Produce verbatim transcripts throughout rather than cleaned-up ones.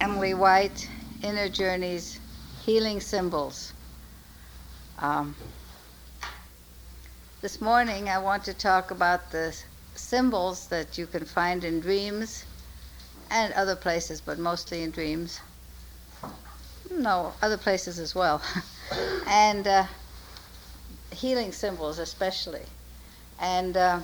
Emily White, Inner Journeys, Healing Symbols. Um, this morning I want to talk about the symbols that you can find in dreams and other places, but mostly in dreams. No, other places as well. and uh, healing symbols especially. And uh,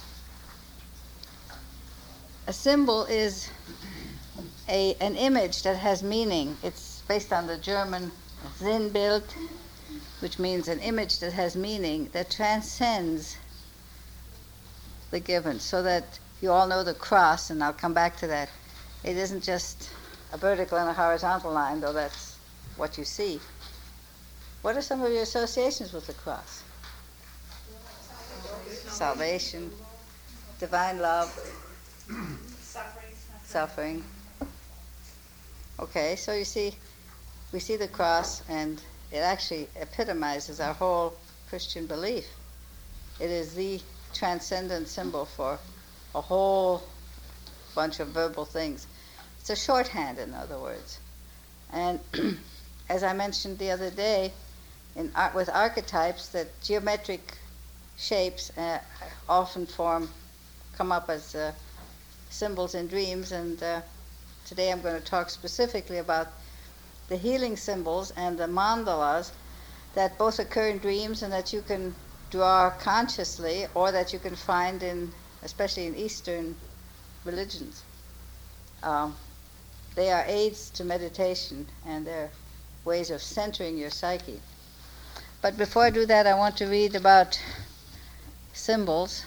a symbol is a, an image that has meaning. It's based on the German Sinnbild, which means an image that has meaning, that transcends the given. So that you all know the cross, and I'll come back to that. It isn't just a vertical and a horizontal line, though that's what you see. What are some of your associations with the cross? Salvation, Salvation divine love, suffering. suffering. Okay, so you see, we see the cross, and it actually epitomizes our whole Christian belief. It is the transcendent symbol for a whole bunch of verbal things. It's a shorthand, in other words. And as I mentioned the other day, in art, with archetypes, that geometric shapes uh, often form, come up as uh, symbols in dreams, and uh, today I'm going to talk specifically about the healing symbols and the mandalas that both occur in dreams and that you can draw consciously, or that you can find in, especially in Eastern religions. Um, they are aids to meditation, and they're ways of centering your psyche. But before I do that, I want to read about symbols.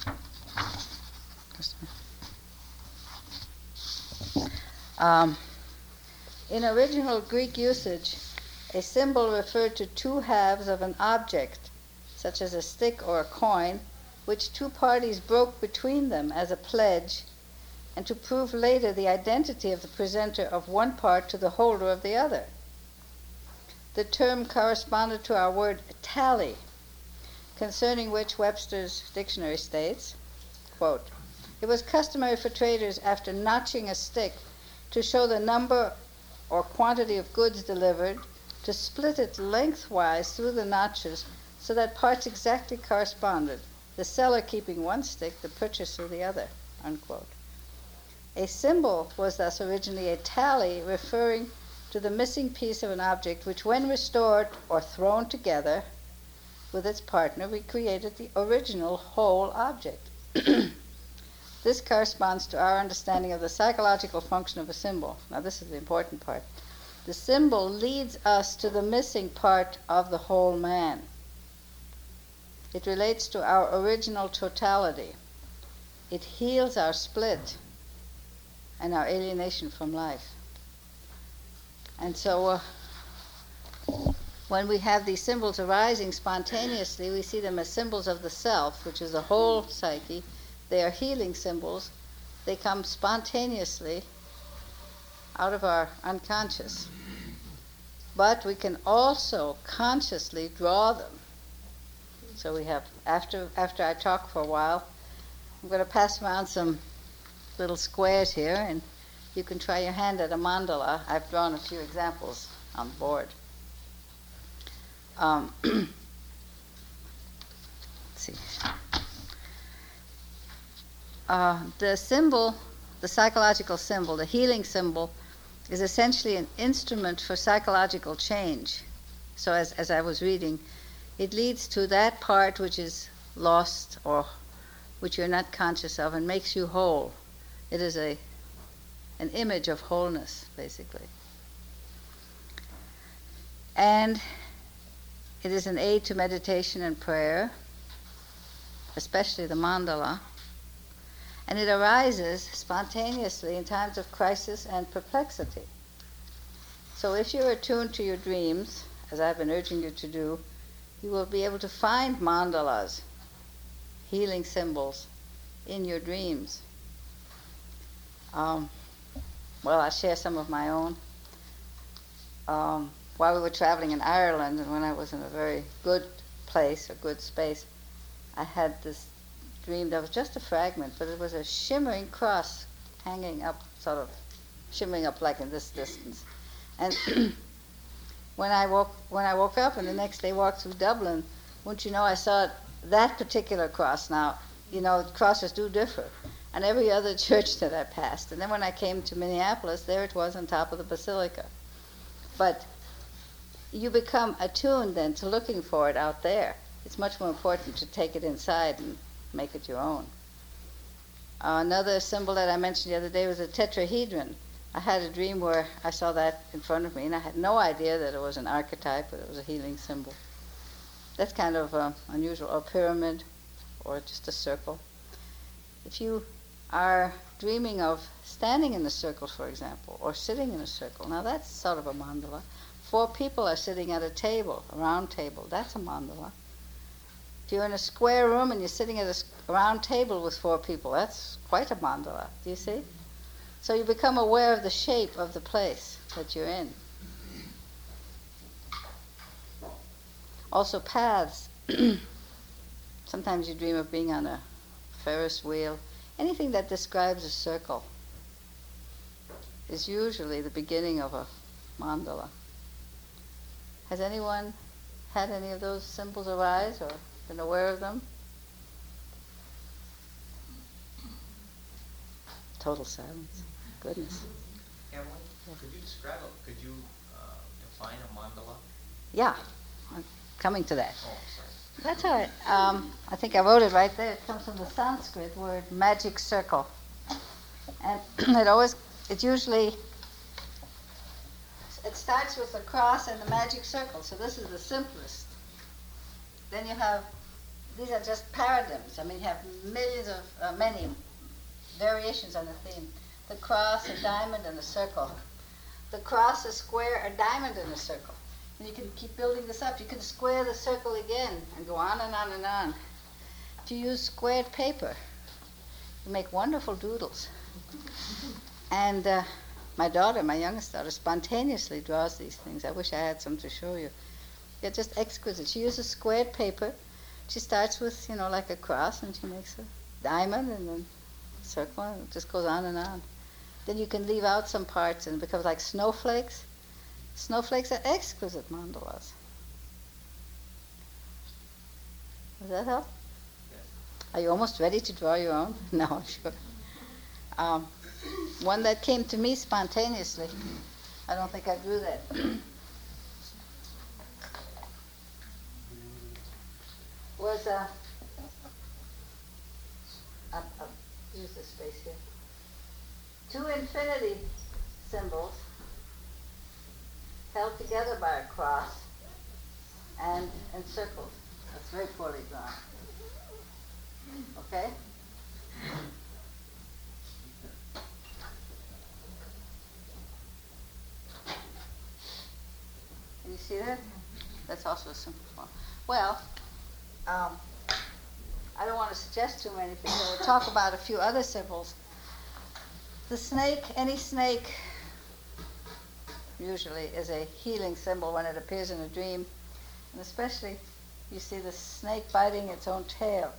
Um, in original Greek usage, a symbol referred to two halves of an object, such as a stick or a coin, which two parties broke between them as a pledge, and to prove later the identity of the presenter of one part to the holder of the other. The term corresponded to our word tally, concerning which Webster's dictionary states, quote, "It was customary for traders, after notching a stick, to show the number or quantity of goods delivered, to split it lengthwise through the notches so that parts exactly corresponded, the seller keeping one stick, the purchaser the other," unquote. A symbol was thus originally a tally referring to the missing piece of an object, which when restored or thrown together with its partner recreated the original whole object. This corresponds to our understanding of the psychological function of a symbol. Now this is the important part. The symbol leads us to the missing part of the whole man. It relates to our original totality. It heals our split and our alienation from life. And so uh, when we have these symbols arising spontaneously, we see them as symbols of the self, which is the whole psyche. They are healing symbols. They come spontaneously out of our unconscious. But we can also consciously draw them. So we have, after after I talk for a while, I'm going to pass around some little squares here, and you can try your hand at a mandala. I've drawn a few examples on the board. Um, let's see. Uh, the symbol, the psychological symbol, the healing symbol, is essentially an instrument for psychological change. So as, as I was reading, it leads to that part which is lost or which you're not conscious of and makes you whole. It is a an image of wholeness, basically. And it is an aid to meditation and prayer, especially the mandala. And it arises spontaneously in times of crisis and perplexity. So if you're attuned to your dreams, as I've been urging you to do, you will be able to find mandalas, healing symbols, in your dreams. Um, well, I'll share some of my own. Um, while we were traveling in Ireland, and when I was in a very good place, a good space, I had this dream that was just a fragment, but it was a shimmering cross hanging up sort of shimmering up like in this distance. And when I woke when I woke up and the next day walked through Dublin, wouldn't you know, I saw that particular cross. Now, you know, crosses do differ. And every other church that I passed. And then when I came to Minneapolis, there it was on top of the basilica. But you become attuned then to looking for it out there. It's much more important to take it inside and make it your own. Uh, another symbol that I mentioned the other day was a tetrahedron. I had a dream where I saw that in front of me, and I had no idea that it was an archetype, but it was a healing symbol. That's kind of uh, unusual. Or a pyramid, or just a circle. If you are dreaming of standing in a circle, for example, or sitting in a circle, now that's sort of a mandala. Four people are sitting at a table, a round table. That's a mandala. If you're in a square room and you're sitting at a s- round table with four people, that's quite a mandala. Do you see? So you become aware of the shape of the place that you're in. Also paths. Sometimes you dream of being on a Ferris wheel. Anything that describes a circle is usually the beginning of a mandala. Has anyone had any of those symbols arise or been aware of them? Total silence. Goodness. Emily, could you describe it? Could you uh, define a mandala? Yeah, I'm coming to that. Oh, sorry. That's all right. Um, I think I wrote it right there. It comes from the Sanskrit word magic circle. And it always, it usually, it starts with a cross and the magic circle. So this is the simplest. Then you have, these are just paradigms. I mean, you have millions of, uh, many variations on the theme. The cross, a diamond, and a circle. The cross, a square, a diamond, and a circle. And you can keep building this up. You can square the circle again and go on and on and on. If you use squared paper, you make wonderful doodles. And uh, my daughter, my youngest daughter, spontaneously draws these things. I wish I had some to show you. They're just exquisite. She uses squared paper. She starts with, you know, like a cross, and she makes a diamond and then a circle, and it just goes on and on. Then you can leave out some parts, and it becomes like snowflakes. Snowflakes are exquisite mandalas. Does that help? Yes. Are you almost ready to draw your own? No, sure. Um, one that came to me spontaneously. I don't think I drew that. was uh, I'll, I'll use this space here. Two infinity symbols held together by a cross and encircled. That's very poorly drawn. Okay? Can you see that? That's also a simple form. Well, um, I don't want to suggest too many things. I will talk about a few other symbols. The snake, any snake, usually is a healing symbol when it appears in a dream. And especially, you see the snake biting its own tail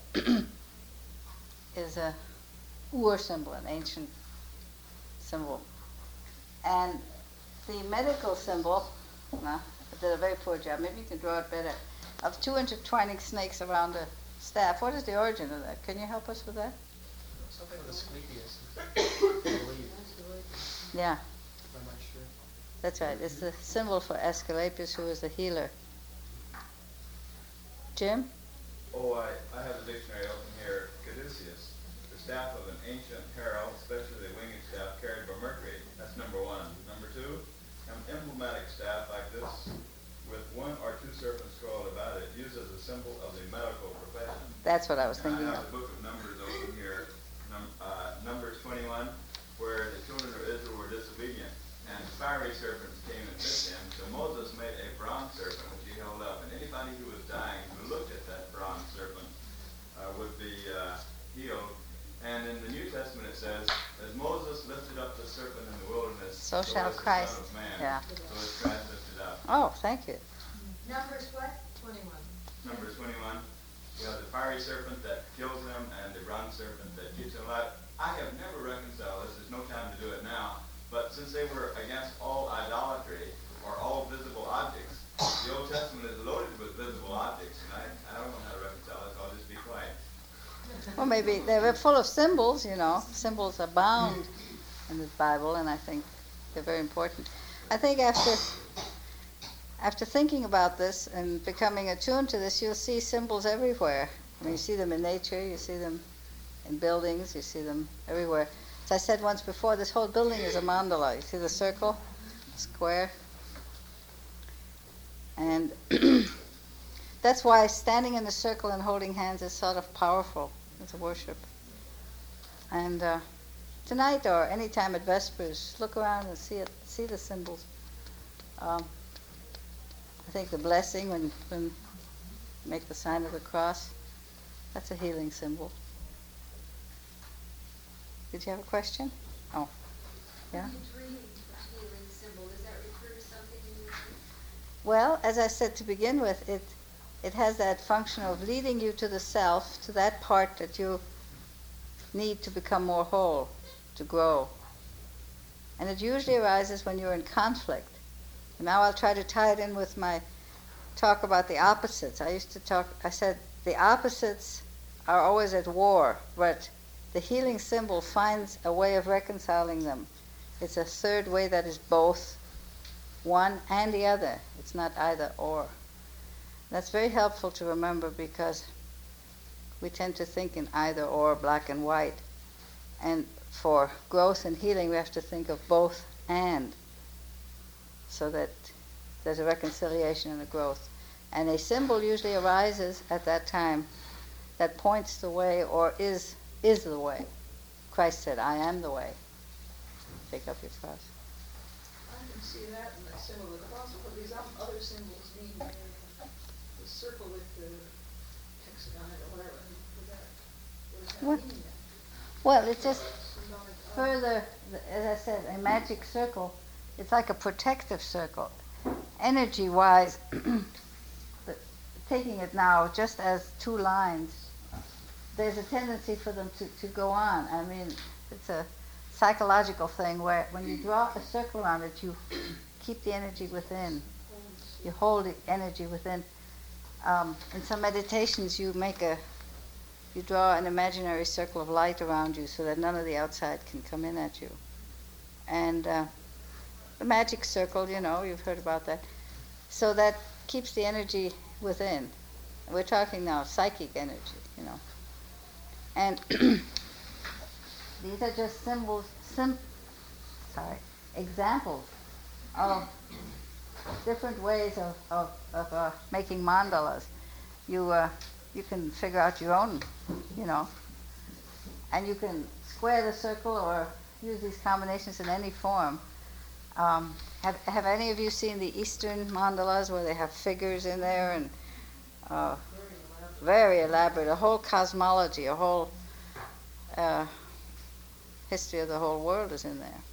is a Ur symbol, an ancient symbol. And the medical symbol, no, I did a very poor job. Maybe you can draw it better. Of two intertwining snakes around a staff. What is the origin of that? Can you help us with that? Something with Asclepius. I believe. Yeah, I'm not sure. that's right. It's the symbol for Asclepius, who was the healer. Jim? Oh, I, I have the dictionary open here. Caduceus, the staff of an ancient herald, especially the winged staff carried by Mercury. That's number one. Number two, an emblematic staff like this with one or two serpents coiled about it, used as a symbol of the medical profession. That's what I was And thinking I have of. the book of Numbers open here, num, uh, Numbers twenty-one, where the children of Israel were disobedient, and fiery serpents came and bit them. So Moses made a bronze serpent which he held up, and anybody who was dying who looked at that bronze serpent uh, would be uh, healed. And in the New Testament it says, as Moses lifted up the serpent in the wilderness, So shall has the Christ. Son of Man. Yeah. So is Christ lifted up. Oh, thank you. Numbers what? Twenty-one. Numbers twenty-one, you have the fiery serpent that kills them and the bronze serpent that keeps them alive. I have never reconciled this. There's no time to do it now. But But since they were against all idolatry or all visible objects, the Old Testament is loaded with visible objects, and I, I don't know how to reconcile it, so I'll just be quiet. Well, maybe they were full of symbols, you know. Symbols abound in the Bible, and I think they're very important. I think after after thinking about this and becoming attuned to this, you'll see symbols everywhere. I mean, you see them in nature, you see them in buildings, you see them everywhere. As I said once before, this whole building is a mandala. You see the circle, square, and that's why standing in the circle and holding hands is sort of powerful. It's a worship. And uh, tonight or any time at Vespers, look around and see it, see the symbols. Um, I think the blessing when when you make the sign of the cross, that's a healing symbol. Did you have a question? Oh, yeah. When you dream a healing symbol, does that refer to something in your dream? Well, as I said to begin with, it it has that function of leading you to the self, to that part that you need to become more whole, to grow. And it usually arises when you're in conflict. And now I'll try to tie it in with my talk about the opposites. I used to talk, I said the opposites are always at war, but the healing symbol finds a way of reconciling them. It's a third way that is both one and the other. It's not either or. That's very helpful to remember because we tend to think in either or, black and white. And for growth and healing, we have to think of both and, so that there's a reconciliation and a growth. And a symbol usually arises at that time that points the way or is is the way. Christ said, I am the way. Take up your cross. I can see that in the symbol of the cross, but these other symbols being uh, the circle with the hexagon or whatever. Would that, what does that What? mean then? Well, it's just Symbolic of- further, as I said, a magic circle, it's like a protective circle. Energy-wise, the- taking it now just as two lines, there's a tendency for them to, to go on. I mean, it's a psychological thing where when you draw a circle around it, you keep the energy within. You hold the energy within. Um, in some meditations, you make a, you draw an imaginary circle of light around you so that none of the outside can come in at you. And uh, the magic circle, you know, you've heard about that. So that keeps the energy within. We're talking now psychic energy, you know. And these are just symbols, sim, sorry, examples of different ways of, of, of uh, making mandalas. You, uh, you can figure out your own, you know, and you can square the circle or use these combinations in any form. Um, have, have any of you seen the Eastern mandalas where they have figures in there and uh, very elaborate, a whole cosmology, a whole uh, history of the whole world is in there.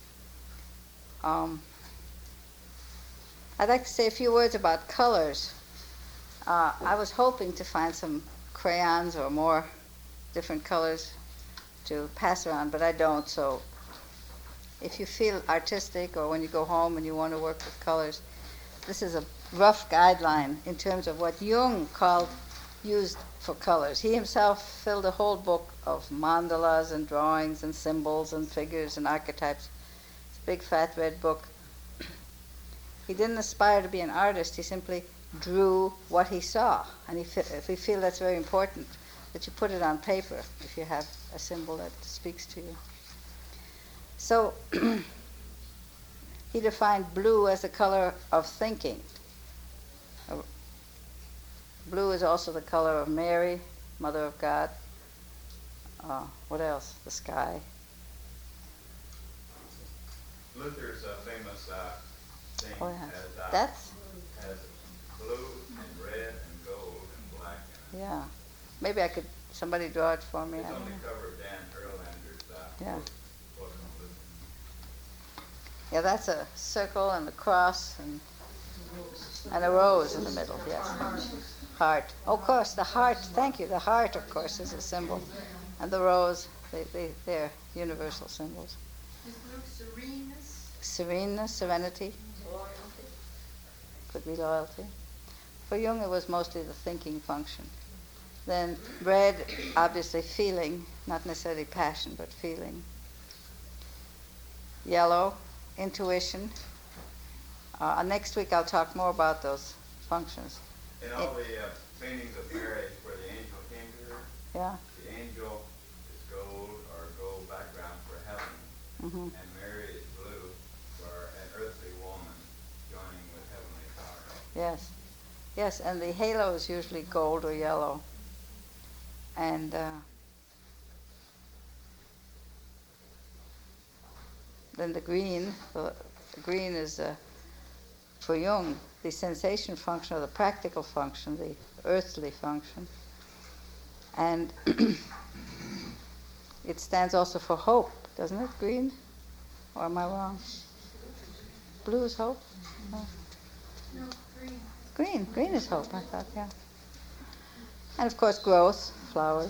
Um, I'd like to say a few words about colors. Uh, I was hoping to find some crayons or more different colors to pass around, but I don't, so if you feel artistic or when you go home and you want to work with colors, this is a rough guideline in terms of what Jung called used for colors. He himself filled a whole book of mandalas and drawings and symbols and figures and archetypes. It's a big fat red book. He didn't aspire to be an artist, he simply drew what he saw. And he fe- if we feel that's very important, that you put it on paper if you have a symbol that speaks to you. So he defined blue as the color of thinking. Blue is also the color of Mary, Mother of God. Uh, what else? The sky. Luther's uh, famous uh, thing Oh, yeah. has, uh, That's, has blue and red and gold and black in it. yeah. Maybe I could, somebody draw it for me. It's I on don't the know. cover of Dan Erlander's uh, Yeah. book, book on Luther. Yeah, that's a circle and a cross and and a rose in the middle, yes. Heart. Oh, of course, the heart, thank you. The heart, of course, is a symbol. And the rose, they, they, they're universal symbols. Is blue sereneness? sereneness, serenity. Loyalty. Could be loyalty. For Jung, it was mostly the thinking function. Then red, obviously feeling, not necessarily passion, but feeling. Yellow, intuition. Uh, next week I'll talk more about those functions. In all the uh, paintings of Mary where the angel came to her, Yeah. the angel is gold or gold background for heaven, Mm-hmm. and Mary is blue for an earthly woman joining with heavenly power. Yes. Yes, and the halo is usually gold or yellow. And uh, then the green, the green is uh, for Jung, the sensation function or the practical function, the earthly function. And it stands also for hope, doesn't it, green? Or am I wrong? Blue is hope? No. No, green. Green, green is hope, I thought, yeah. And of course, growth, flowers.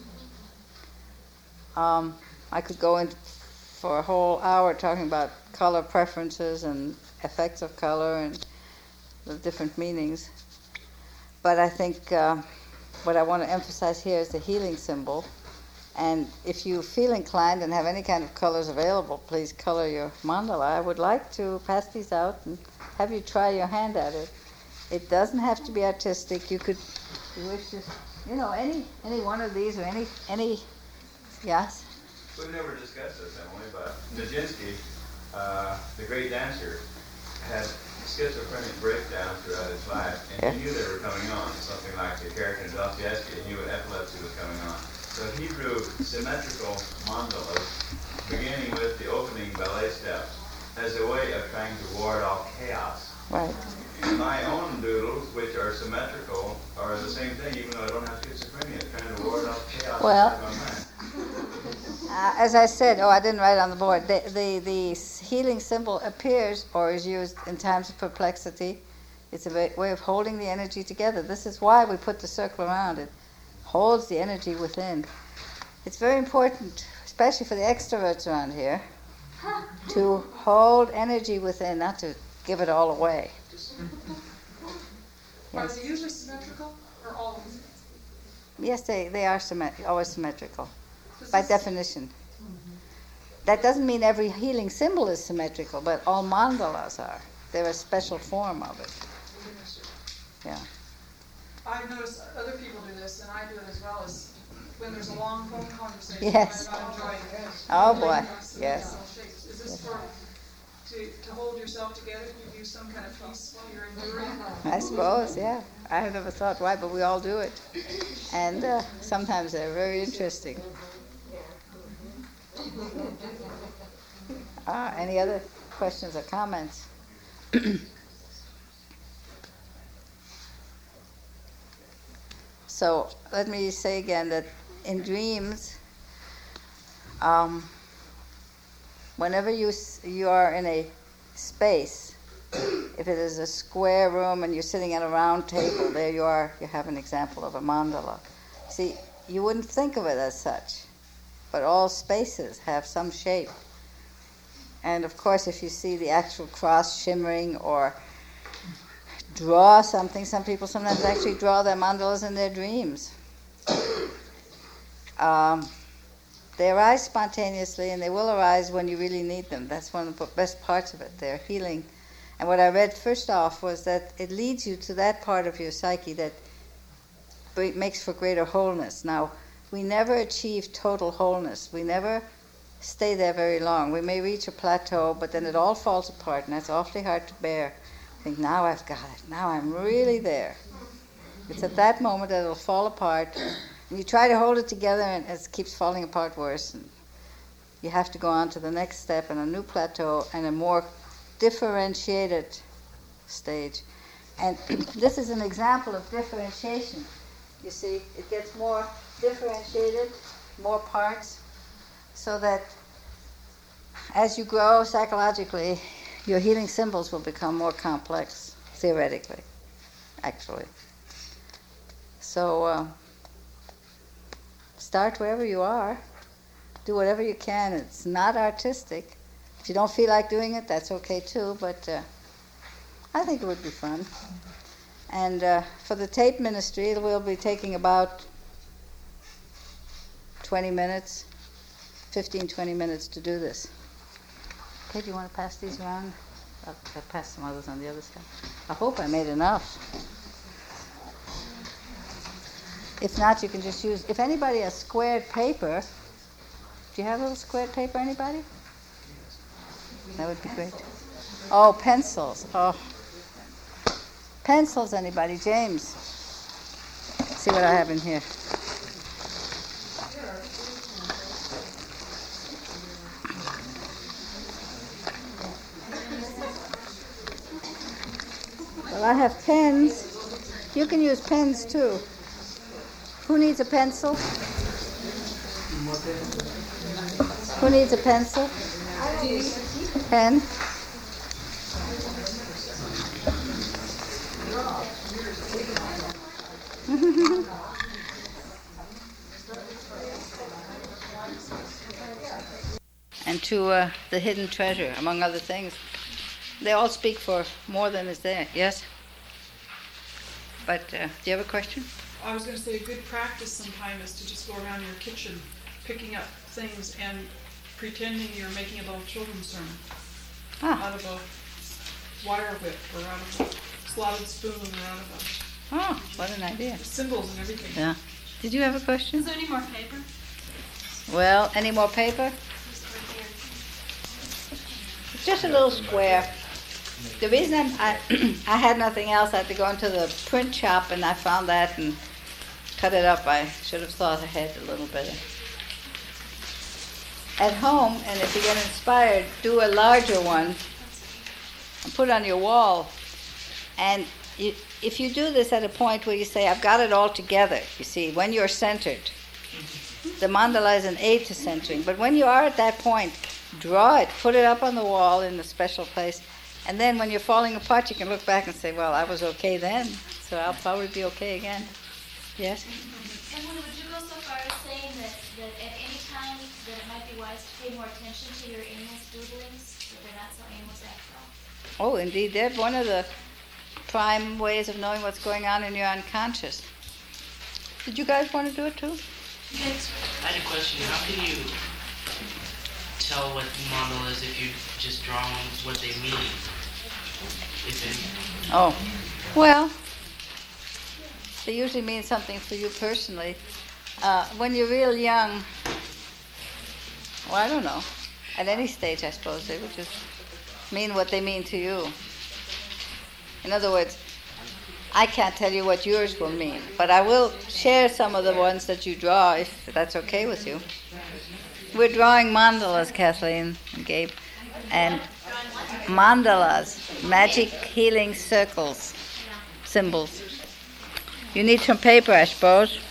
Um, I could go in for a whole hour talking about color preferences and effects of color and the different meanings. But I think uh, what I want to emphasize here is the healing symbol. And if you feel inclined and have any kind of colors available, please color your mandala. I would like to pass these out and have you try your hand at it. It doesn't have to be artistic. You could, if you wish to, you know, any any one of these or any, any yes? We've never discussed this, Emily, but Nijinsky, uh, the great dancer, had schizophrenic breakdowns throughout his life, and Yeah. he knew they were coming on, something like the character in Dostoevsky, he knew epilepsy was coming on. So he drew symmetrical mandalas, beginning with the opening ballet steps, as a way of trying to ward off chaos. Right. My own doodles, which are symmetrical, are the same thing, even though I don't have schizophrenia, trying to ward off chaos Well, inside my mind. Uh, as I said, oh, I didn't write it on the board. The, the the healing symbol appears or is used in times of perplexity. It's a way, way of holding the energy together. This is why we put the circle around it. Holds the energy within. It's very important, especially for the extroverts around here, to hold energy within, not to give it all away. Are Yes, they usually symmetrical or always? yes, they, they are symmet- always symmetrical. Does By this- definition. That doesn't mean every healing symbol is symmetrical, but all mandalas are. They're a special form of it. Yeah. I've noticed other people do this, and I do it as well, is when there's a long phone conversation. Yes. I'm not enjoying it. Oh, boy. Like, Yes. shapes. Is this for, to, to hold yourself together, to use some kind of peace while you're enduring? I suppose, yeah. I have never thought why, but we all do it. And uh, sometimes they're very interesting. Ah, any other questions or comments? So let me say again that in dreams, um, whenever you s- you are in a space, if it is a square room and you're sitting at a round table, there you are, you have an example of a mandala. See, you wouldn't think of it as such, but all spaces have some shape. And of course, if you see the actual cross shimmering or draw something, some people sometimes actually draw their mandalas in their dreams. Um, they arise spontaneously, and they will arise when you really need them. That's one of the best parts of it. They're healing. And what I read first off was that it leads you to that part of your psyche that bre- makes for greater wholeness. Now, we never achieve total wholeness. We never stay there very long. We may reach a plateau, but then it all falls apart, and that's awfully hard to bear. I think, now I've got it. Now I'm really there. It's at that moment that it'll fall apart. And you try to hold it together, and it keeps falling apart worse. And you have to go on to the next step and a new plateau and a more differentiated stage. And this is an example of differentiation. You see, it gets more differentiated, more parts, so that as you grow psychologically, your healing symbols will become more complex, theoretically, actually. So uh, start wherever you are. Do whatever you can. It's not artistic, If you don't feel like doing it, that's okay too, but uh, I think it would be fun. And uh, for the tape ministry, we'll be taking about twenty minutes, fifteen, twenty minutes to do this. Okay, do you want to pass these around? I'll, I'll pass some others on the other side. I hope I made enough. If not, you can just use, if anybody has squared paper, do you have a little squared paper, anybody? That would be great. Oh, pencils. Oh. Pencils, anybody? James. See what I have in here. Well, I have pens. You can use pens too. Who needs a pencil? Who needs a pencil? Pen? And to uh, the hidden treasure, among other things. They all speak for more than is there. Yes? But uh, do you have a question? I was going to say a good practice sometime is to just go around your kitchen picking up things and pretending you're making a little children's sermon Ah. out of a wire whip or out of a slotted spoon or out of Oh, what an idea. a symbols and everything. Yeah. Did you have a question? Is there any more paper? Well, any more paper? Just right here. Just a little square. The reason I'm, I I had nothing else, I had to go into the print shop and I found that and cut it up. I should have thought ahead a little better. At home, and if you get inspired, do a larger one and put it on your wall. And you, if you do this at a point where you say, I've got it all together, you see, when you're centered, the mandala is an aid to centering. But when you are at that point, draw it, put it up on the wall in a special place. And then when you're falling apart, you can look back and say, well, I was okay then, so I'll probably be okay again. Yes? And would you go so far as saying that, that at any time that it might be wise to pay more attention to your aimless doodlings, that they're not so aimless after all? Oh, indeed. They're one of the prime ways of knowing what's going on in your unconscious. Did you guys want to do it too? I had a question. How can you tell what mandala is if you just draw what they mean? If it, Oh, well, they usually mean something for you personally. Uh, when you're real young, well, I don't know. At any stage, I suppose, they would just mean what they mean to you. In other words, I can't tell you what yours will mean, but I will share some of the ones that you draw, if that's okay with you. We're drawing mandalas, Kathleen and Gabe, and mandalas, magic healing circles, symbols. You need some paper, I suppose.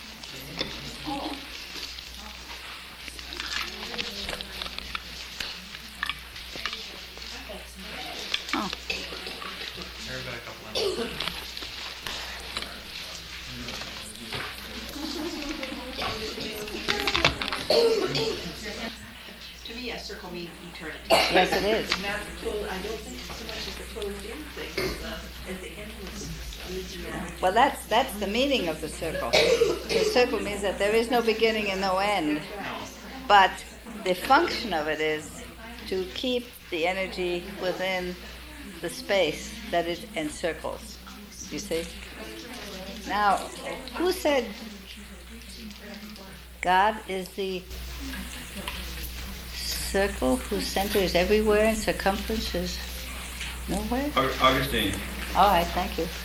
Oh. Everybody a couple of To me, a circle means eternity. Yes, it is. And that's the close, I don't think so much as the closed in thing, as the, as the endless. Well, that's that's the meaning of the circle. The circle means that there is no beginning and no end. But the function of it is to keep the energy within the space that it encircles. You see? Now, who said God is the circle whose center is everywhere and circumference is nowhere? Au- Augustine. All right, thank you.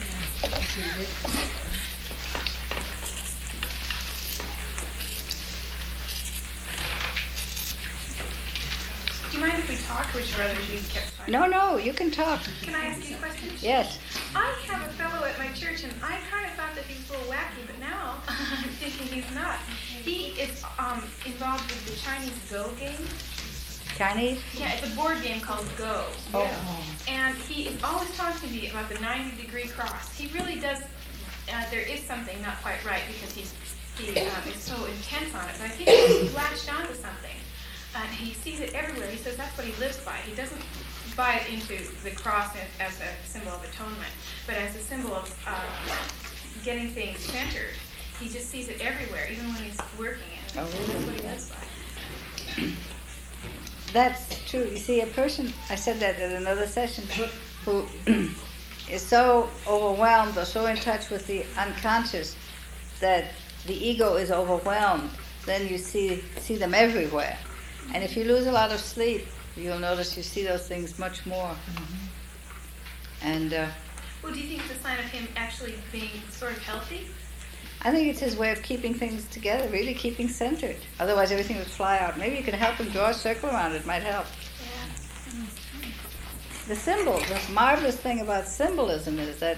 Do you mind if we talk, or would you rather you kept talking? No, no, you can talk. Can I ask you a question? Yes. I have a fellow at my church, and I kind of thought that he's a little wacky, but now I'm thinking he's not. He is um, involved with the Chinese Go game. Chinese? Yeah, it's a board game called Go. Oh. And he is always talking to me about the ninety degree cross. He really does, uh, there is something not quite right because he's, he um, is so intense on it. But I think he's latched onto something. And he sees it everywhere. He says that's what he lives by. He doesn't buy it into the cross as a symbol of atonement, but as a symbol of uh, getting things centered. He just sees it everywhere, even when he's working it. Oh, really? That's what he lives by. That's true. You see, a person, I said that at another session, who is so overwhelmed or so in touch with the unconscious that the ego is overwhelmed, then you see see them everywhere. And if you lose a lot of sleep, you'll notice you see those things much more. Mm-hmm. And uh, Well, do you think it's a sign of him actually being sort of healthy? I think it's his way of keeping things together, really keeping centered. Otherwise, everything would fly out. Maybe you can help him draw a circle around it. Might help. Yeah. The symbol, the marvelous thing about symbolism is that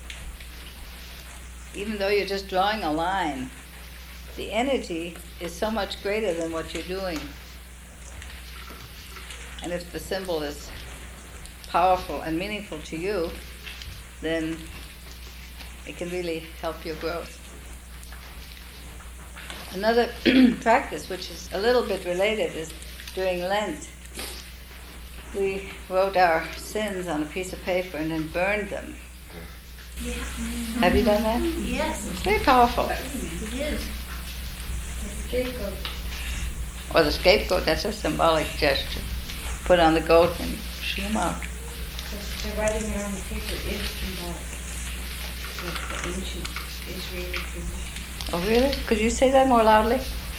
even though you're just drawing a line, the energy is so much greater than what you're doing. And if the symbol is powerful and meaningful to you, then it can really help your growth. Another practice, which is a little bit related, is during Lent. We wrote our sins on a piece of paper and then burned them. Yeah. Have you done that? Yes. It's very powerful. It is. Scapegoat. Or the scapegoat, that's a symbolic gesture. Put on the goat and shoo him out. The writing there on the paper is symbolic. Like the ancient Israeli tradition. Oh, really? Could you say that more loudly?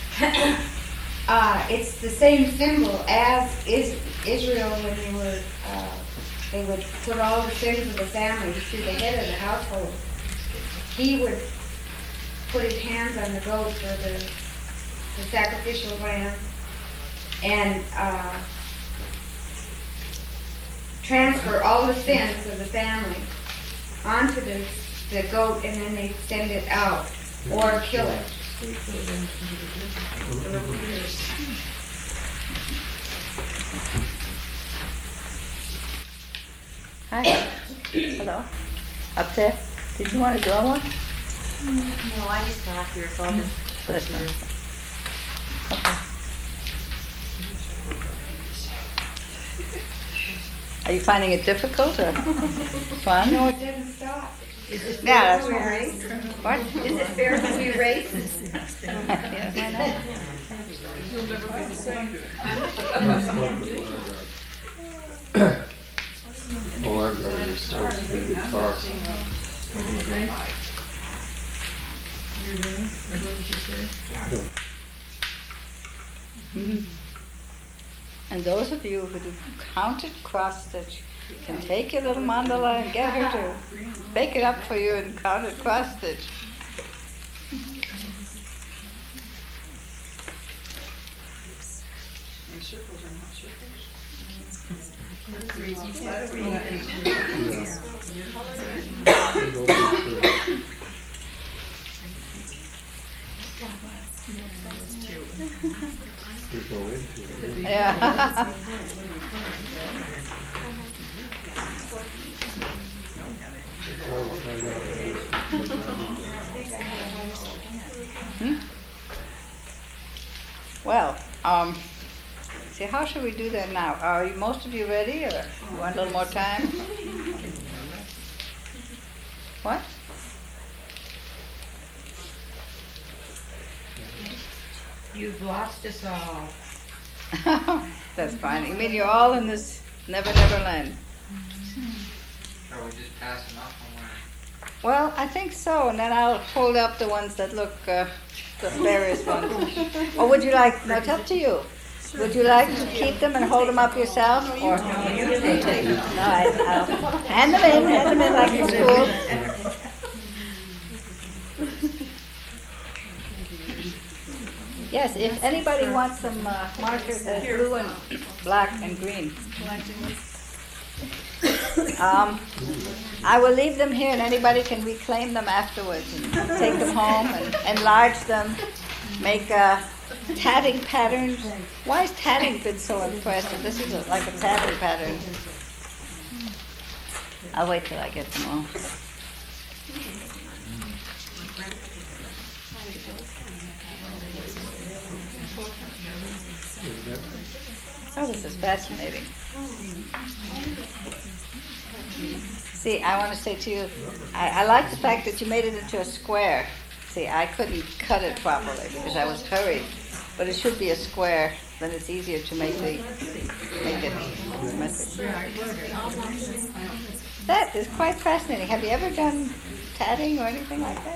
Uh, it's the same symbol as is Israel when they were, uh, they would put all the sins of the family to the head of the household. He would put his hands on the goat or the, the sacrificial lamb and uh, transfer all the sins of the family onto the, the goat, and then they send it out or kill it. Hi. Hello. Up there. Did you want to draw one? No, I just got here, so I'll just That's nice. Okay. Are you finding it difficult or fun? No, it doesn't stop. Yeah, that's right. What? Is it fair to be racist? Yeah, why not? You'll never be the same. Oh, I've got to start to be far. Mhm. And those of you who do counted cross stitch can take your little mandala and get her to bake it up for you in counted cross stitch. And circles are not circles. There's no end to it. Yeah. Hmm? Well, um, see, how should we do that now? Are you, most of you ready, or you want a little more time? What? You've lost us all. That's fine. You mean you're all in this Never Never Land? Are we just passing off on one? Well, I think so, and then I'll hold up the ones that look, uh, the various ones. Or would you like, no, it's up to you. Would you like to keep them and hold them up yourself, or? You take them. No, I, I'll hand them in, hand them in like in school. Yes, if anybody wants some uh, markers, uh, blue and black and green. Um, I will leave them here, and anybody can reclaim them afterwards and take them home and enlarge them, make uh, tatting patterns. Why has tatting been so impressive? This is a, like a tatting pattern. I'll wait till I get them all. Oh, this is fascinating. See, I want to say to you, I, I like the fact that you made it into a square. See, I couldn't cut it properly because I was hurried, but it should be a square. Then it's easier to make the make it symmetric. That is quite fascinating. Have you ever done tatting or anything like that?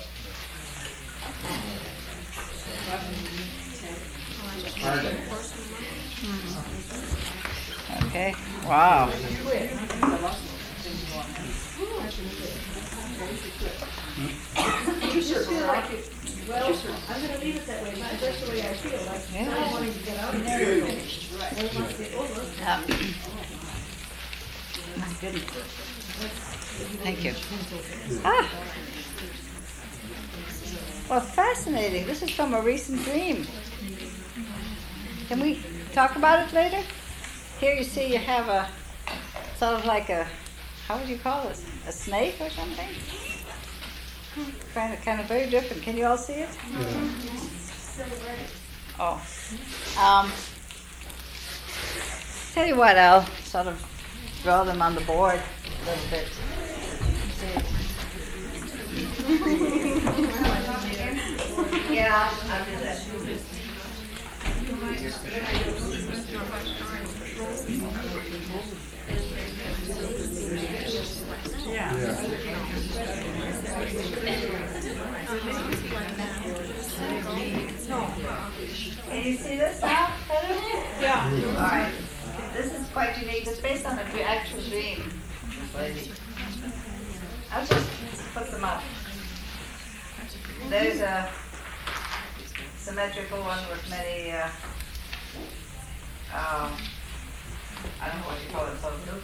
Okay. Wow. You just feel like it, well, I'm gonna leave it that way, that's just the way I feel, like, not wanting to get out of there. I want to get over it. Um, my goodness. Thank you. Ah. Well, fascinating. This is from a recent dream. Can we talk about it later? Here you see you have a sort of like a, how would you call this? A snake or something? Kind of, kind of very different. Can you all see it? Yeah. Oh. Um, tell you what, I'll sort of draw them on the board a little bit. Yeah, I'll do that. Yeah. Can you see this now better? Yeah. All right. This is quite unique. It's based on a actual dream. I'll just put them up. There's a symmetrical one with many, uh, um, I don't know what you call it, so loops.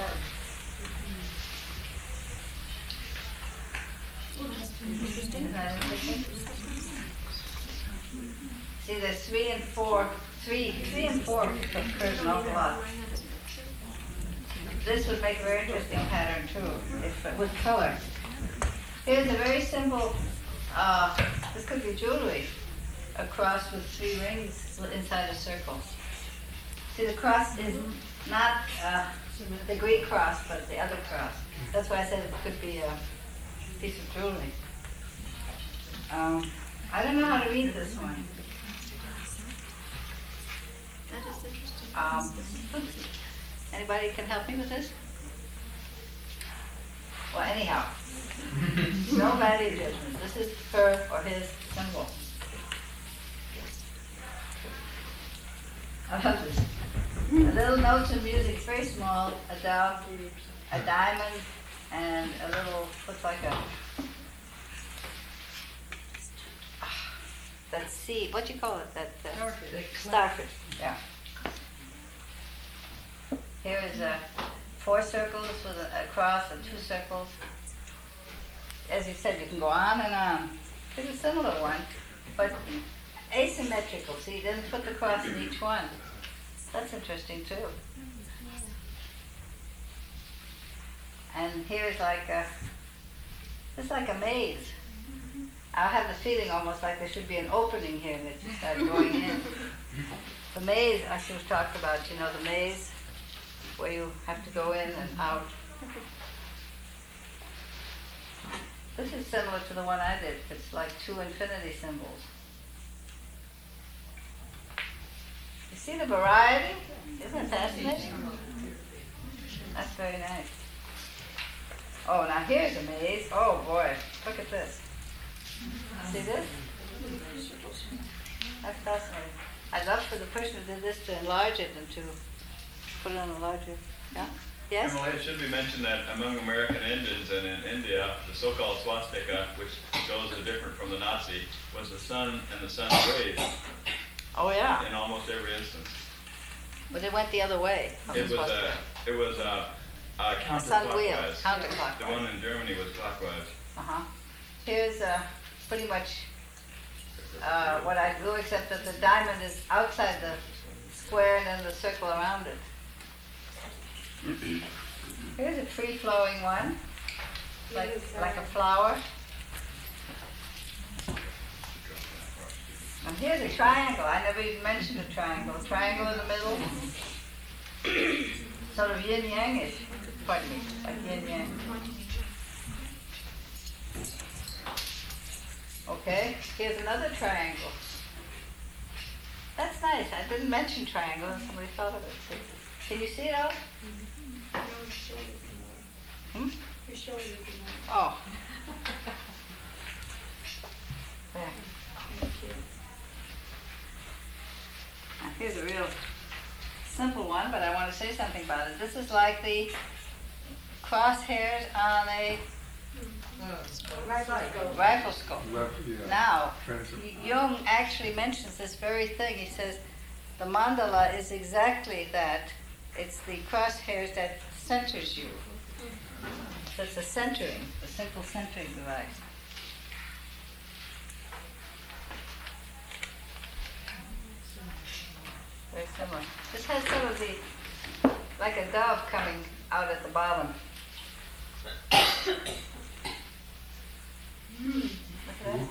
Isn't that interesting? See, there's three and four, three, three and four occurs an awful lot. This would make a very interesting pattern too, if with color. Here's a very simple, uh, this could be jewelry, a cross with three rings inside a circle. See, the cross is not uh, the Greek cross, but the other cross. That's why I said it could be a piece of jewelry. Um, I don't know how to read this one. That is interesting. Um, anybody can help me with this? Well, anyhow, no value judgment. This is her or his symbol. I love this. A little notes of music, very small, a dove, a diamond, and a little, looks like a, that seed, what do you call it? That uh, Starfish. Starfish, yeah. Here is uh, four circles with a, a cross and two circles. As you said, you can go on and on. It's a similar one, but asymmetrical. See, you didn't put the cross in each one. That's interesting too. And here's like a, it's like a maze. I have the feeling almost like there should be an opening here that you start going in. The maze, I should have talked about, you know, the maze where you have to go in and out. This is similar to the one I did. It's like two infinity symbols. You see the variety? Isn't it fascinating? That's very nice. Oh, now here's a maze. Oh boy, look at this. See this? That's fascinating. I'd love for the person who did this to enlarge it and to put it on a larger, yeah? Yes? Emily, it should be mentioned that among American Indians and in India, the so-called swastika, which shows the different from the Nazi, was the sun and the sun's rays Oh yeah, in almost every instance. but it went the other way. from It the was swastika. a, it was a, a A sun wheel, counterclockwise. counterclockwise. The one in Germany was clockwise. Uh-huh. Here's uh, pretty much uh, what I do, except that the diamond is outside the square and then the circle around it. Here's a free-flowing one, like like a flower. And here's a triangle. I never even mentioned a triangle. A triangle in the middle. Sort of yin-yang-ish. Pardon me, like yin-yang. Okay, here's another triangle. That's nice. I didn't mention triangle and somebody thought of it. Can you see it all? Hmm? You're showing it tonight. Oh. There. Now, here's a real simple one, but I want to say something about it. This is like the crosshairs on a rifle scope. Left, yeah. Now, Transit. Jung actually mentions this very thing. He says the mandala is exactly that. It's the crosshairs that centers you. So it's a centering, a simple centering device. Very similar. This has some of the, like a dove coming out at the bottom. Look at that.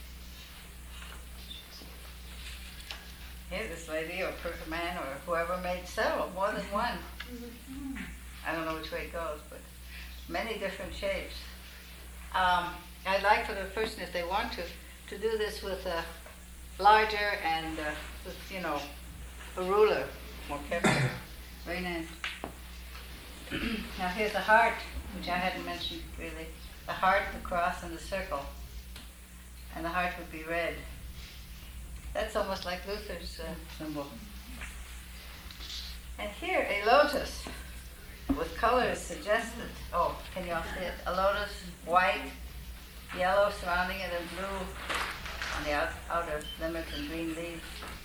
Here, this lady or per- man or whoever made several, more than one. I don't know which way it goes, but many different shapes. Um, I'd like for the person, if they want to, to do this with a larger and uh, with, you know, a ruler, more careful. Very nice. Now here's the heart, which I hadn't mentioned really. The heart, the cross, and the circle. And the heart would be red. That's almost like Luther's uh, symbol. And here, a lotus with colors suggested. Oh, can you all see it? A lotus, white, yellow surrounding it, and blue on the out, outer limit, and green leaves.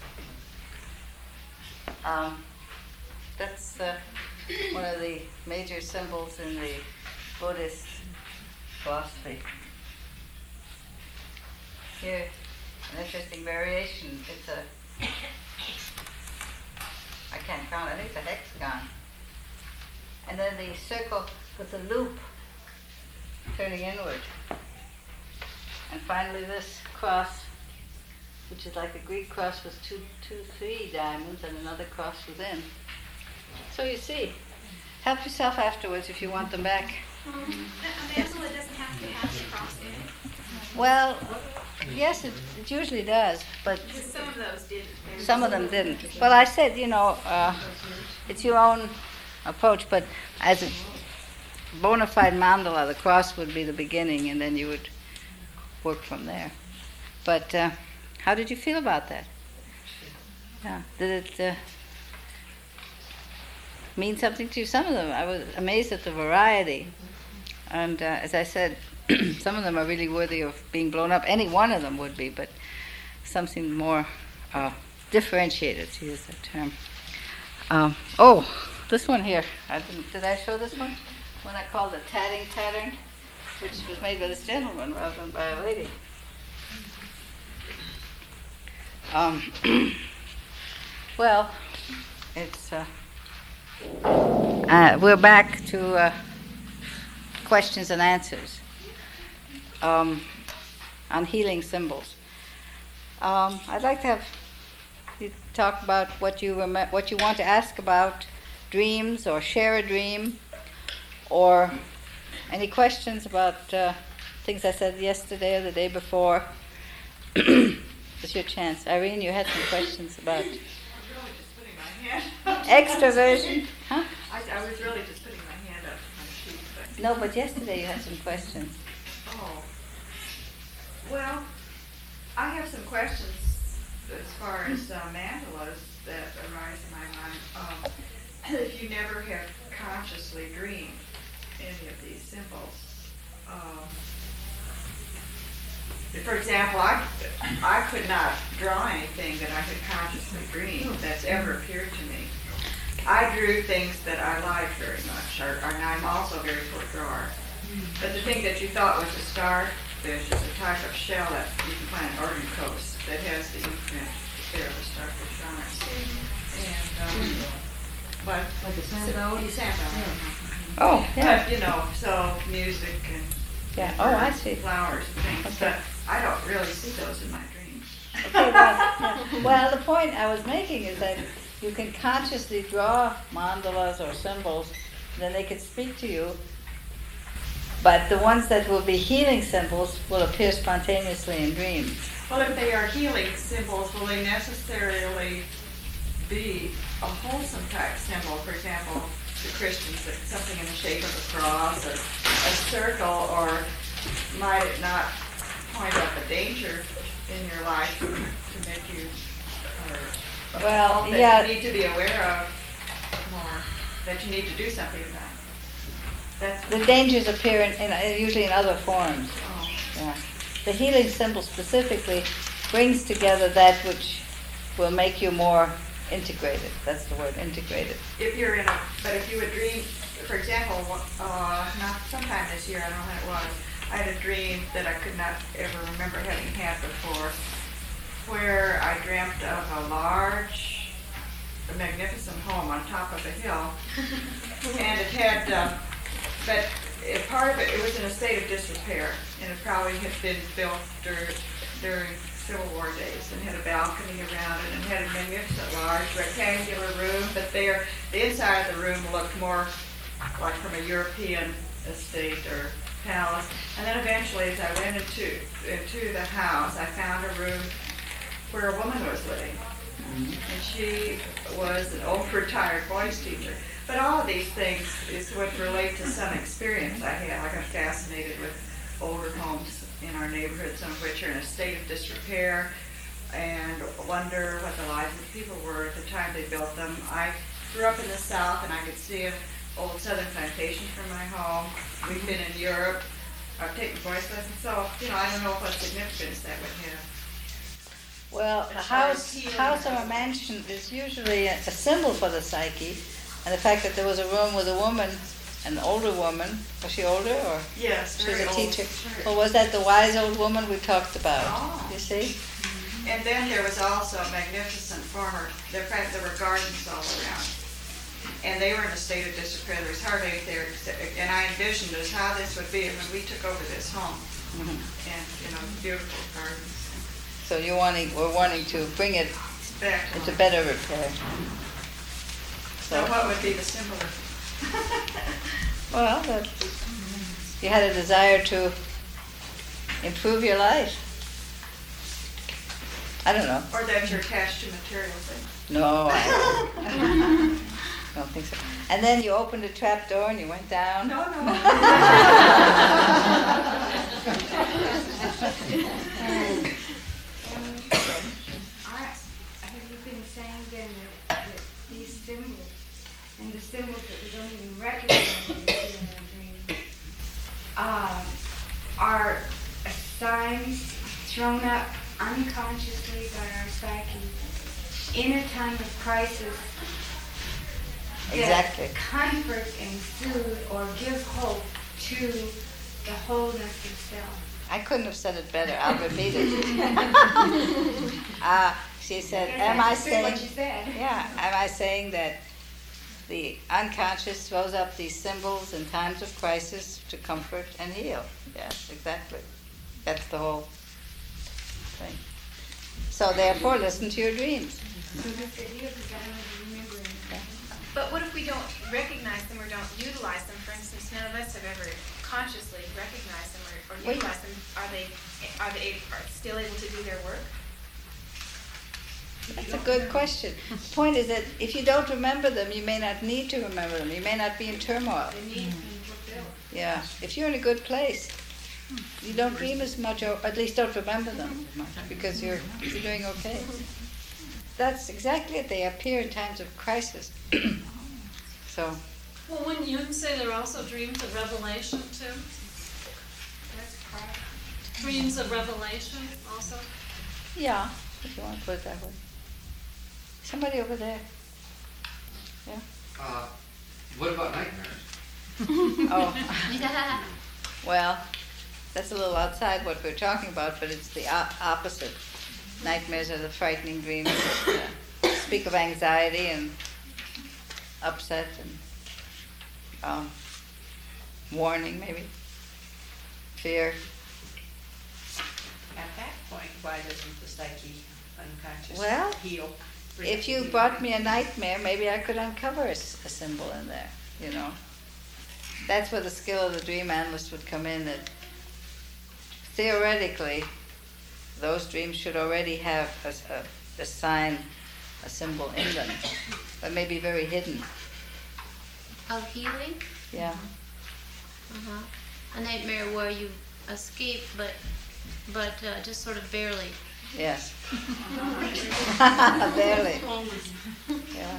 Um, that's uh, one of the major symbols in the Buddhist philosophy. Here, an interesting variation. It's a, I can't count, I think it's a hexagon. And then the circle with the loop turning inward. And finally this cross, which is like a Greek cross with two, two, three diamonds and another cross within. So you see, help yourself afterwards if you want them back. Um, the mandala doesn't have to have the cross in it. Well, yes, it, it usually does, but Because some of those didn't. some of them didn't. Well, I said, you know, uh, it's your own approach, but as a bona fide mandala, the cross would be the beginning, and then you would work from there. But uh, how did you feel about that? Yeah, did it uh, mean something to you? Some of them, I was amazed at the variety. And uh, as I said, some of them are really worthy of being blown up. Any one of them would be, but something more uh, differentiated, to use that term. Um, oh, this one here. I didn't, did I show this one? One I called the tatting pattern, which was made by this gentleman rather than by a lady. Um, well, it's uh, uh, we're back to uh, questions and answers um, on healing symbols. Um, I'd like to have you talk about what you rem- what you want to ask about dreams, or share a dream, or any questions about uh, things I said yesterday or the day before. It's your chance. Irene, you had some questions about I was really just putting my hand up. extroversion. Huh? I, I was really just putting my hand up to my sheet, but. No, but yesterday you had some questions. Oh. Well, I have some questions as far as uh, mandalas that arise in my mind. Um, if you never have consciously dreamed any of these symbols, um, for example, I, I could not draw anything that I had consciously dreamed that's ever appeared to me. I drew things that I liked very much, or, or and I'm also a very poor drawer. But the thing that you thought was a starfish is a type of shell that you can find in Oregon coast that has the imprint there of a starfish on it. And, um, but like a sandbone? Sandbone. Oh, yeah. But, you know, so music and Yeah. Oh, I see. flowers and things. Okay. But I don't really see those in my dreams. Okay, well, yeah. Well, the point I was making is that you can consciously draw mandalas or symbols, then they can speak to you. But the ones that will be healing symbols will appear spontaneously in dreams. Well, if they are healing symbols, will they necessarily be a wholesome type symbol? For example, the Christians, like something in the shape of a cross or a circle, or might it not point up a danger in your life to make you, or Well, that yeah. you need to be aware of more, that you need to do something about? That's The dangers appear in, in, usually in other forms. oh. Yeah. The healing symbol specifically brings together that which will make you more integrated. That's the word, integrated. If you're in a, but if you would dream, for example, uh, not sometime this year, I don't know when it was, I had a dream that I could not ever remember having had before, where I dreamt of a large, a magnificent home on top of a hill, and it had, uh, but it, part of it, it was in a state of disrepair, and it probably had been built dur- during Civil War days, and had a balcony around it, and had a magnificent large rectangular room, but there, the inside of the room looked more like from a European estate or palace. And then eventually, as I went into into the house, I found a room where a woman was living, and she was an old retired voice teacher. But all of these things is what relate to some experience I had. I got fascinated with older homes in our neighborhood, some of which are in a state of disrepair, and wonder what the lives of the people were at the time they built them. I grew up in the South, and I could see an old southern plantation from my home. We've been in Europe. I've taken voice lessons, so, you know, I don't know what significance that would have. Well, a As far as house, healing house or a goes. mansion is usually a, a symbol for the psyche, and the fact that there was a room with a woman, an older woman. Was she older, or Yes, she was very a old. teacher? Very- Or was that the wise old woman we talked about? Oh. You see? And then there was also a magnificent farmer. There, in fact, there were gardens all around. And they were in a state of disrepair. There was hardly anything there. except- And I envisioned as how this would be when we took over this home. Mhm. And, you know, beautiful gardens. So you're wanting, we're wanting to bring it Back to into home. better repair. So So, what would be the symbol? well, that you had a desire to improve your life. I don't know. Or that you're attached to material things? No, I don't think so. And then you opened a trap door and you went down. No, no. I, have you been saying then that, that these symbols, and the symbols that we don't even recognize when we see in our dreams, um, are signs thrown up unconsciously by our psyche in a time of crisis Exactly. that comfort and soothe or give hope to the wholeness of self. I couldn't have said it better. I'll repeat it. uh, she said, Yes, am I I understood saying, what you said. yeah, am I saying that the unconscious throws up these symbols in times of crisis to comfort and heal? Yes, exactly. That's the whole thing. So therefore, listen to your dreams. So this idea, because I don't remember anything. But what if we don't recognize them or don't utilize them? For instance, none of us have ever consciously recognized them or, or Wait. utilized them. Are they are they are still able to do their work? That's a good question. The point is that if you don't remember them, you may not need to remember them. You may not be in turmoil. They need to be fulfilled. Yeah. If you're in a good place, you don't dream as much, or at least don't remember them as much, because you're you're doing okay. That's exactly it. They appear in times of crisis. So, Well, wouldn't Jung say there are also dreams of revelation too? That's correct. Dreams of revelation also? yeah, if you want to put it that way. Somebody over there. Yeah. Uh, what about nightmares? Oh. Well, that's a little outside what we're talking about, but it's the o- opposite. Nightmares are the frightening dreams that uh, speak of anxiety and upset and um, warning, maybe, fear. At that point, why doesn't the psyche unconscious Well, heal. if you brought me a nightmare, maybe I could uncover a, s- a symbol in there, you know. That's where the skill of the dream analyst would come in, that theoretically, those dreams should already have a, s- a- a sign, a symbol in them, but maybe very hidden, Of healing? yeah. Uh-huh. A nightmare where you escape, but but uh, just sort of barely. Yes. Barely. Yeah.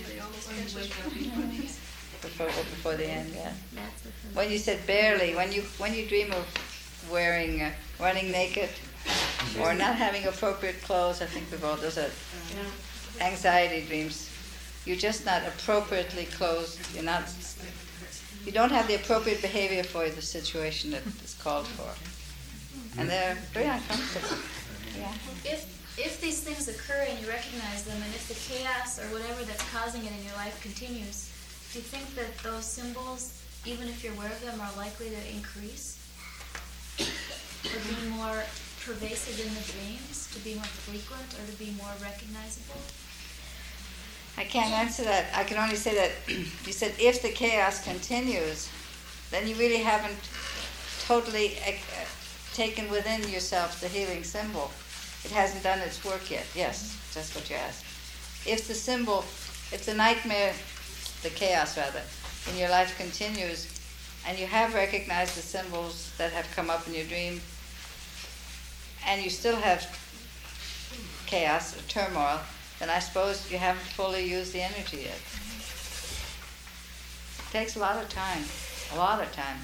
Before, before the end, yeah. That's the thing. When you said barely, when you when you dream of wearing, uh, running naked, or not having appropriate clothes, I think we've all those are anxiety dreams. You're just not appropriately clothed. You're not. You don't have the appropriate behavior for the situation that is called for, and they're very uncomfortable. Yeah. If if these things occur and you recognize them, and if the chaos or whatever that's causing it in your life continues, do you think that those symbols, even if you're aware of them, are likely to increase? Or be more pervasive in the dreams, to be more frequent, or to be more recognizable? I can't answer that. I can only say that you said if the chaos continues, then you really haven't totally uh, taken within yourself the healing symbol. It hasn't done its work yet. Yes, that's what you asked. If the symbol, if the nightmare, the chaos rather, in your life continues, and you have recognized the symbols that have come up in your dream, and you still have chaos or turmoil, then I suppose you haven't fully used the energy yet. It takes a lot of time, a lot of time.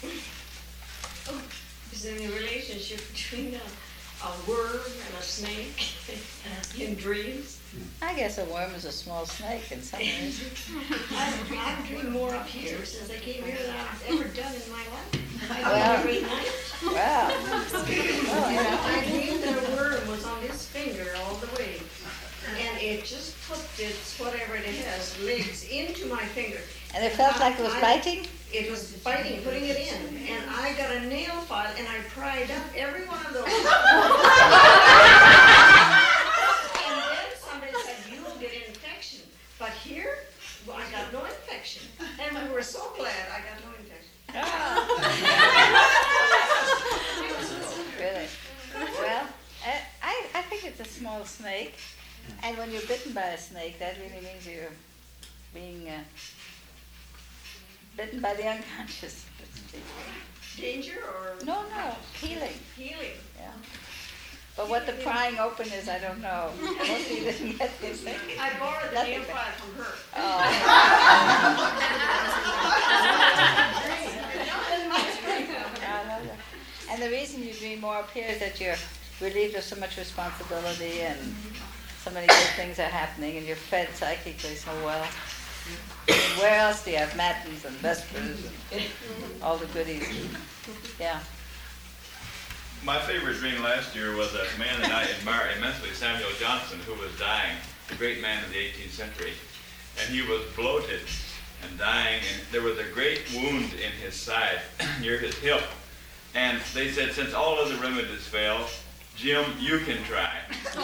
Is there any relationship between a, a worm and a snake in dreams? I guess a worm is a small snake in some ways. I've, I've dreamed more up here since I came here than I've ever done in my life. I Well, every night. Wow. Oh, yeah. I dreamed that a worm was on this finger all the way. And it just put its, whatever it has, legs into my finger. And it felt like it was I- biting? It was biting, putting it in. And I got a nail file and I pried up every one of those. And then somebody said, you will get infection. But here, well, I got no infection. And we were so glad I got no infection. Really? Well, I, I I think it's a small snake. And when you're bitten by a snake, that really means you're being uh, bitten by the unconscious. Danger or? No, no, healing. Healing. Yeah. But what the prying open is, I don't know. Most people didn't get this thing. I borrowed the Nothing nail but- file from her. Oh. And the reason you dream more up here is that you're relieved of so much responsibility and so many good things are happening and you're fed psychically so well. And where else do you have matins and vespers and all the goodies? Yeah. My favorite dream last year was a man that I admire immensely, Samuel Johnson, who was dying, a great man of the eighteenth century. And he was bloated and dying, and there was a great wound in his side, near his hip. And they said, since all other remedies fail, Jim, you can try.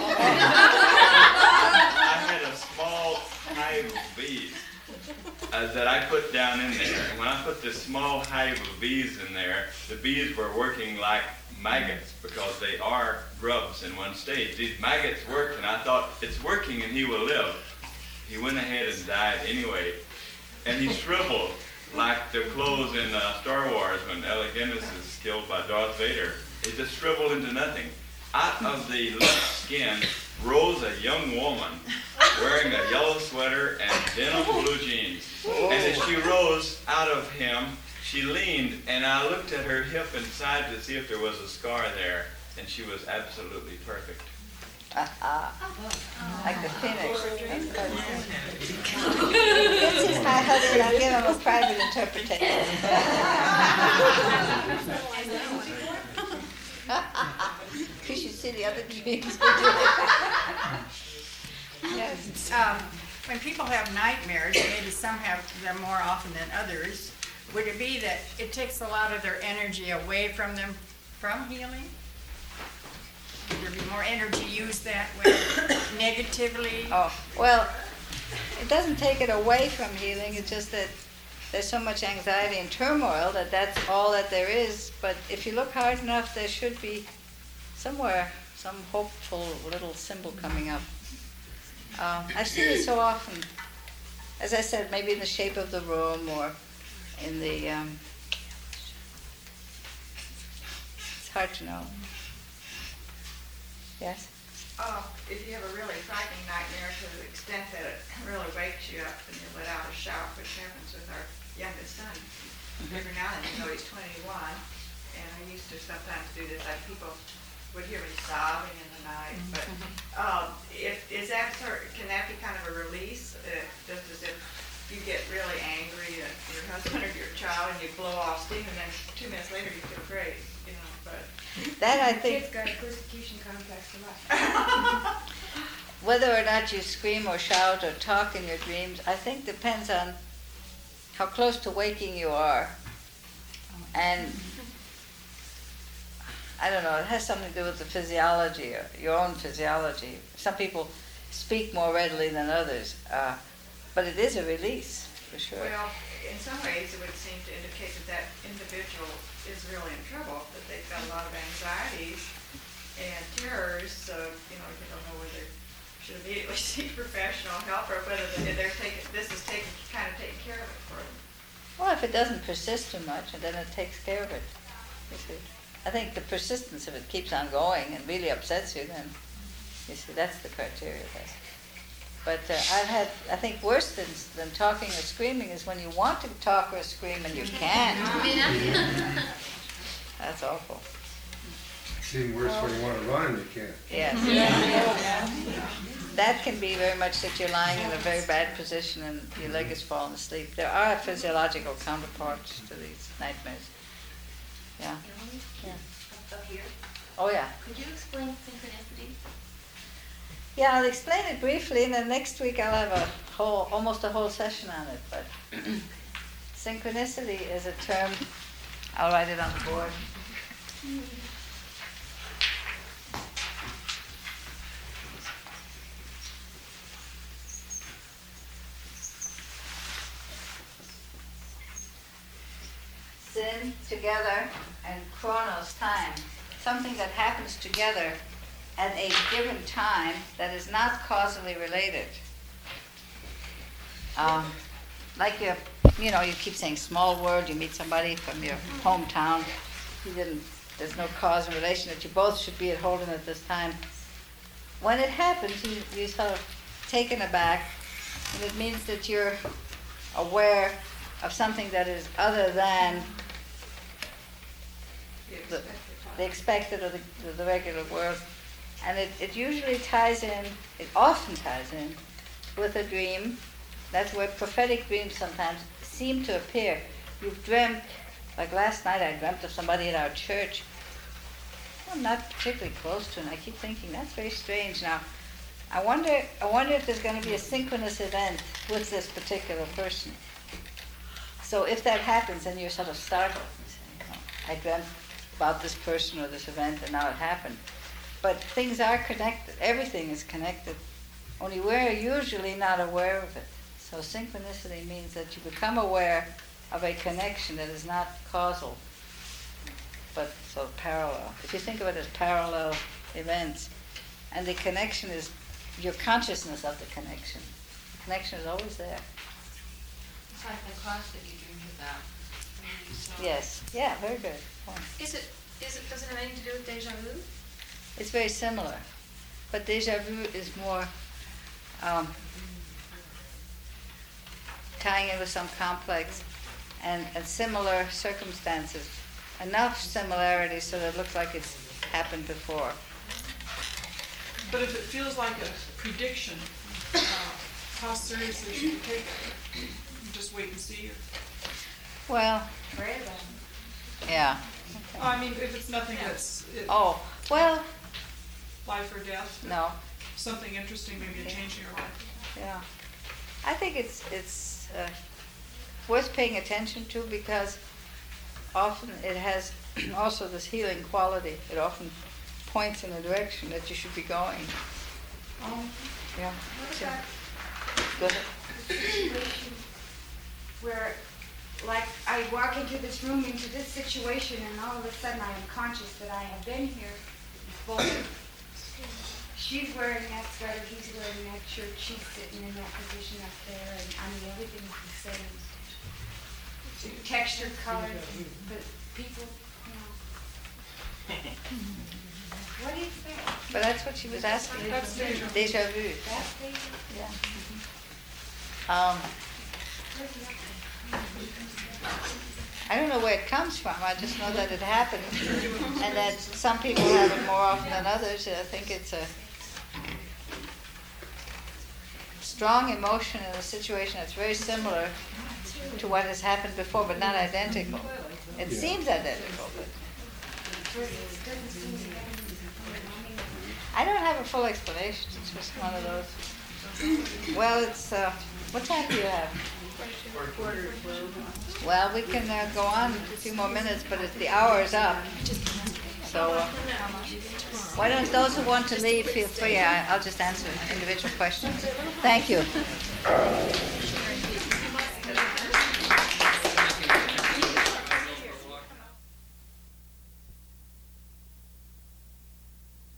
I had a small hive of bees uh, that I put down in there. And when I put this small hive of bees in there, the bees were working like maggots because they are grubs in one stage. These maggots worked, and I thought, it's working and he will live. He went ahead and died anyway. And he shriveled like the clothes in uh, Star Wars when Alec Guinness is killed by Darth Vader. He just shriveled into nothing. Out of the left skin rose a young woman wearing a yellow sweater and denim blue jeans. And as she rose out of him, she leaned, and I looked at her hip and side to see if there was a scar there, and she was absolutely perfect. Uh-huh. Like the phoenix. This is my husband. I'll give him a private interpretation. You should see the other dreams. Yes. Um, when people have nightmares, maybe some have them more often than others, would it be that it takes a lot of their energy away from them from healing? Would there be more energy used that way, negatively? Oh, well, it doesn't take it away from healing, it's just that there's so much anxiety and turmoil that that's all that there is. But if you look hard enough, there should be somewhere some hopeful little symbol coming up. Um, I've seen it so often. As I said, maybe in the shape of the room or in the, um, it's hard to know. Yes? Oh, if you have a really frightening nightmare to the extent that it really wakes you up and you let out a shout, which happens with our youngest son. Every now and then, you know, he's twenty-one, and I used to sometimes do this, like people would hear me sobbing in the night, but, um, if, is that sort, can that be kind of a release, uh, just as if you get really angry at your husband or your child and you blow off steam and then two minutes later you feel great, you know, but. That I The think, kid's got a persecution complex a lot. whether or not you scream or shout or talk in your dreams, I think depends on how close to waking you are. And I don't know, it has something to do with the physiology, uh, your own physiology. Some people speak more readily than others, uh, but it is a release, for sure. Well, in some ways, it would seem to indicate that that individual is really in trouble, that they've got a lot of anxieties and terrors, so, you know, you don't know whether you should immediately seek professional help or whether they're taking, this is taking, kind of taking care of it for them. Well, if it doesn't persist too much, and then it takes care of it. You see, I think the persistence of it keeps on going and really upsets you, then, you see, that's the criteria there. But uh, I've had, I think worse than, than talking or screaming is when you want to talk or scream and you can't. That's awful. Seems worse when you want to run and you can't. Yes. That can be very much that you're lying in a very bad position and your leg is falling asleep. There are physiological counterparts to these nightmares. Yeah. Yeah. Up here. Oh, yeah. Could you explain synchronicity? Yeah, I'll explain it briefly, and then next week I'll have a whole, almost a whole session on it. But synchronicity is a term, I'll write it on the board. Sin, together, and chronos, time. Something that happens together at a given time that is not causally related. Um, like you, you know, you keep saying small word, you meet somebody from your hometown, you didn't, there's no cause and relation that you both should be at Holden at this time. When it happens, you, you sort of taken aback, and it means that you're aware of something that is other than the, the expected or the, the regular world. And it, it usually ties in, it often ties in with a dream. That's where prophetic dreams sometimes seem to appear. You've dreamt, like last night I dreamt of somebody at our church I'm not particularly close to, and I keep thinking, that's very strange. Now, I wonder, I wonder if there's going to be a synchronous event with this particular person. So if that happens, then you're sort of startled. You say, oh, I dreamt about this person or this event, and now it happened. But things are connected. Everything is connected. Only we're usually not aware of it. So synchronicity means that you become aware of a connection that is not causal, but sort of parallel. If you think of it as parallel events, and the connection is your consciousness of the connection. The connection is always there. It's like the cross that you dreamed about. when you saw Yes. Yeah, very good. Point. Is it, is it, does it have anything to do with deja vu? It's very similar, but deja vu is more um, tying in with some complex and, and similar circumstances. Enough similarities so that it looks like it's happened before. But if it feels like a prediction, uh, how seriously should you take it? Just wait and see. Well, yeah. Oh, I mean, if it's nothing that's it, Oh, well, life or death, no. something interesting, maybe a change in your life. Yeah. I think it's it's uh, worth paying attention to because often it has also this healing quality. It often points in the direction that you should be going. Um, Yeah. what So- about Go ahead. the situation where, like, I walk into this room, into this situation, and all of a sudden I am conscious that I have been here before. She's wearing that sweater, he's wearing that shirt, she's sitting in that position up there, and I mean, everything's the same. The texture, color, but people, you know. What is that? But that's what she was asking. That's deja vu. Deja vu. That's the, Yeah. Um, I don't know where it comes from. I just know that it happens, and that some people have it more often than others. I think it's a strong emotion in a situation that's very similar to what has happened before, but not identical. It Yeah. seems identical, but I don't have a full explanation. It's just one of those. Well, it's, uh, what time do you have? Well, we can uh, go on a few more minutes, but it's, the hour is up. So, uh, why don't those who want to leave feel free? I, I'll just answer individual questions. Thank you.